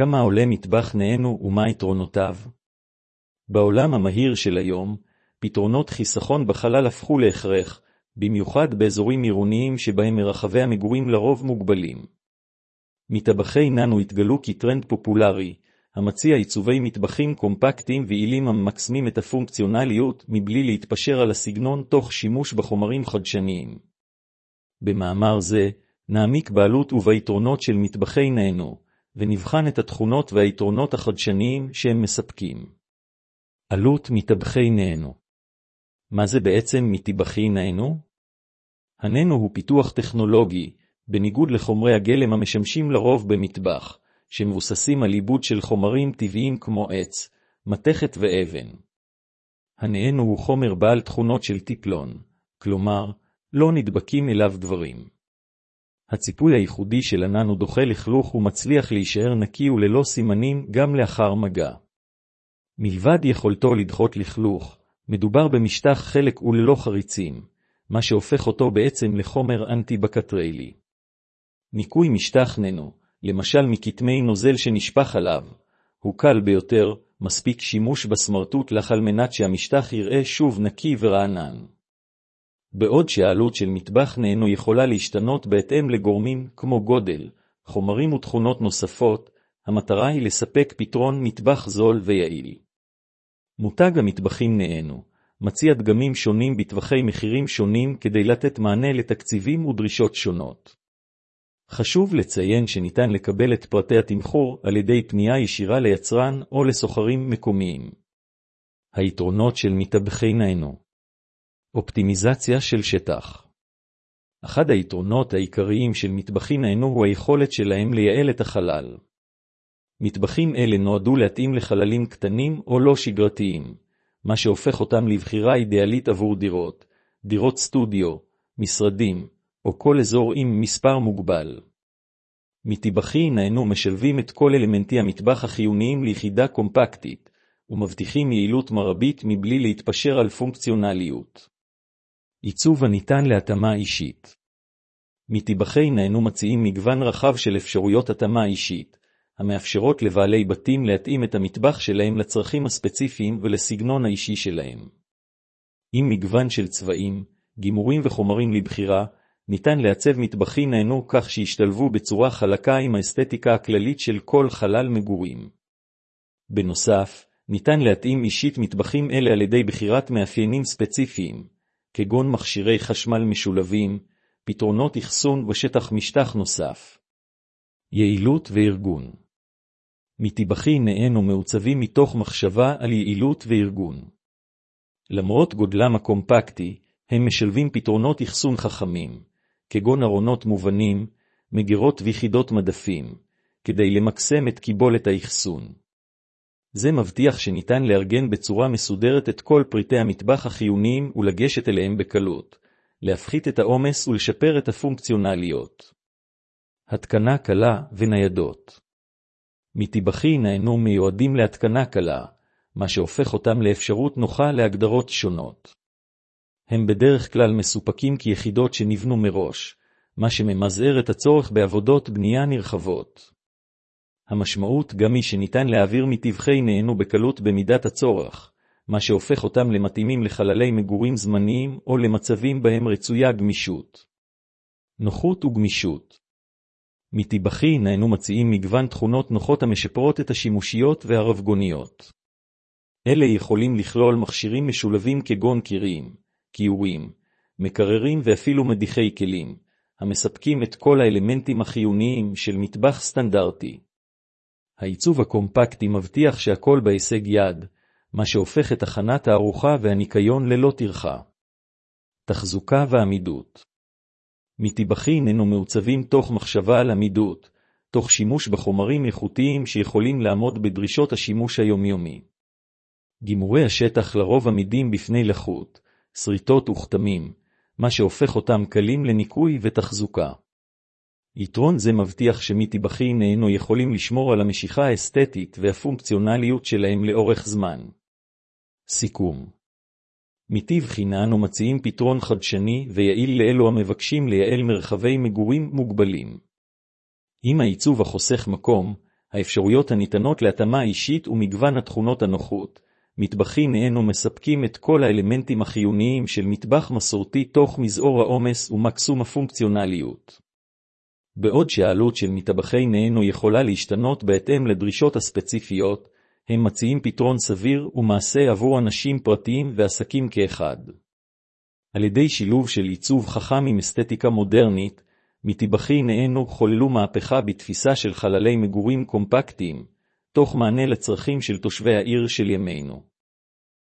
כמה עולה מטבח נאנו ומה יתרונותיו? בעולם המהיר של היום, פתרונות חיסכון בחלל הפכו להכרח, במיוחד באזורים עירוניים שבהם מרחבי המגורים לרוב מוגבלים. מטבחי ננו התגלו כטרנד פופולרי, המציע עיצובי מטבחים קומפקטיים ויעילים הממקסמים את הפונקציונליות מבלי להתפשר על הסגנון תוך שימוש בחומרים חדשניים. במאמר זה, נעמיק בעלות וביתרונות של מטבחי ננו, ונבחן את התכונות והיתרונות החדשניים שהם מספקים. עלות מטבחי ננו. מה זה בעצם מטבחי ננו? הננו הוא פיתוח טכנולוגי, בניגוד לחומרי הגלם המשמשים לרוב במטבח, שמבוססים על עיבוד של חומרים טבעיים כמו עץ, מתכת ואבן. הננו הוא חומר בעל תכונות של טיפלון, כלומר, לא נדבקים אליו דברים. הציפוי הייחודי של הננו דוחה לכלוך ומצליח להישאר נקי וללא סימנים גם לאחר מגע. מלבד יכולתו לדחות לכלוך, מדובר במשטח חלק וללא חריצים, מה שהופך אותו בעצם לחומר אנטי-בקטריאלי. ניקוי משטח ננו, למשל מכתמי נוזל שנשפך עליו, הוא קל ביותר, מספיק שימוש בסמרטוט לך על מנת שהמשטח יראה שוב נקי ורענן. בעוד שהעלות של מטבח ננו יכולה להשתנות בהתאם לגורמים כמו גודל, חומרים ותכונות נוספות, המטרה היא לספק פתרון מטבח זול ויעיל. מותג המטבחים ננו מציע דגמים שונים בטווחי מחירים שונים כדי לתת מענה לתקציבים ודרישות שונות. חשוב לציין שניתן לקבל את פרטי התמחור על ידי פנייה ישירה ליצרן או לסוחרים מקומיים. היתרונות של מטבחי ננו. אופטימיזציה של שטח. אחד היתרונות העיקריים של מטבחים ננו הוא היכולת שלהם לייעל את החלל. מטבחים אלה נועדו להתאים לחללים קטנים או לא שגרתיים, מה שהופך אותם לבחירה אידיאלית עבור דירות סטודיו, משרדים, או כל אזור עם מספר מוגבל. מטבחים ננו משלבים את כל אלמנטי המטבח החיוניים ליחידה קומפקטית, ומבטיחים יעילות מרבית מבלי להתפשר על פונקציונליות. עיצוב הניתן להתאמה אישית. מטבחי ננו מציעים מגוון רחב של אפשרויות התאמה אישית, המאפשרות לבעלי בתים להתאים את המטבח שלהם לצרכים הספציפיים ולסגנון האישי שלהם. עם מגוון של צבעים, גימורים וחומרים לבחירה, ניתן לעצב מטבחים ננו כך שישתלבו בצורה חלקה עם האסתטיקה הכללית של כל חלל מגורים. בנוסף, ניתן להתאים אישית מטבחים אלה על ידי בחירת מאפיינים ספציפיים, כגון מכשירי חשמל משולבים, פתרונות אחסון ושטח משטח נוסף. יעילות וארגון. מטבחים ננו מעוצבים מתוך מחשבה על יעילות וארגון. למרות גודלם הקומפקטי, הם משלבים פתרונות אחסון חכמים, כגון ארונות מובנים, מגירות ויחידות מדפים, כדי למקסם את קיבולת האחסון. זה מבטיח שניתן לארגן בצורה מסודרת את כל פריטי המטבח החיוניים ולגשת אליהם בקלות, להפחית את העומס ולשפר את הפונקציונליות. התקנה קלה וניידות. מטבחים ננו מיועדים להתקנה קלה, מה שהופך אותם לאפשרות נוחה להגדרות שונות. הם בדרך כלל מסופקים כיחידות שנבנו מראש, מה שממזער את הצורך בעבודות בנייה נרחבות. המשמעות גם היא שניתן להעביר מטבחי ננו בקלות במידת הצורך, מה שהופך אותם למתאימים לחללי מגורים זמניים או למצבים בהם רצויה גמישות. נוחות וגמישות. מטבחים ננו מציעים מגוון תכונות נוחות המשפרות את השימושיות והרבגוניות. אלה יכולים לכלול מכשירים משולבים כגון קירים, כיורים, מקררים ואפילו מדיחי כלים, המספקים את כל האלמנטים החיוניים של מטבח סטנדרטי. העיצוב הקומפקטי מבטיח שהכל בהישג יד, מה שהופך את הכנת הארוחה והניקיון ללא טרחה. תחזוקה ועמידות. מטבחים ננו מעוצבים תוך מחשבה על עמידות, תוך שימוש בחומרים איכותיים שיכולים לעמוד בדרישות השימוש היומיומי. גימורי השטח לרוב עמידים בפני לחות, שריטות וכתמים, מה שהופך אותם קלים לניקוי ותחזוקה. יתרון זה מבטיח שמטבחים ננו יכולים לשמור על המשיכה האסתטית והפונקציונליות שלהם לאורך זמן. סיכום. מטבחים ננו מציעים פתרון חדשני ויעיל לאלו המבקשים לייעל מרחבי מגורים מוגבלים. עם העיצוב החוסך מקום, האפשרויות הניתנות להתאמה אישית ומגוון התכונות הנוחות, מטבחים אלו מספקים את כל האלמנטים החיוניים של מטבח מסורתי תוך מזעור העומס ומקסום הפונקציונליות. בעוד שהעלות של מטבחי נהנו יכולה להשתנות בהתאם לדרישות הספציפיות, הם מציעים פתרון סביר ומעשה עבור אנשים פרטיים ועסקים כאחד. על ידי שילוב של עיצוב חכם עם אסתטיקה מודרנית, מטבחי נהנו חוללו מהפכה בתפיסה של חללי מגורים קומפקטיים, תוך מענה לצרכים של תושבי העיר של ימינו.